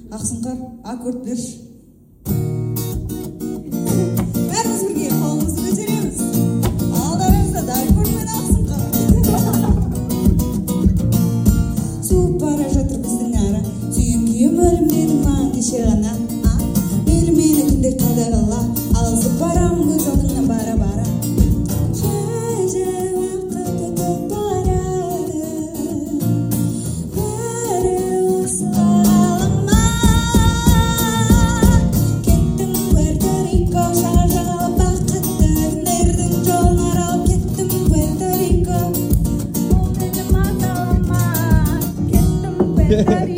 Ақсұңқар, аккорд берші. Бәріміз бірге қолымызды көтереміз. Алдарыңызда да аккорд мен Ақсұңқар. Суып бара жатыр біздің ара. Сүйем күйем өлімденің маған кеше ғана. Мейлі мені күнде қадағала. Алысып барам көз алдыңнан бара-бара. Жай уақыт өтіп барады. Бәрі осы ғаламда. Кеттім Пуэрто-Рико, шар жағалап бақытты күндердің жолын аралап. Кеттім Пуэрто-Рико, ол менің аталама. Кеттім Пуэрто-Рико.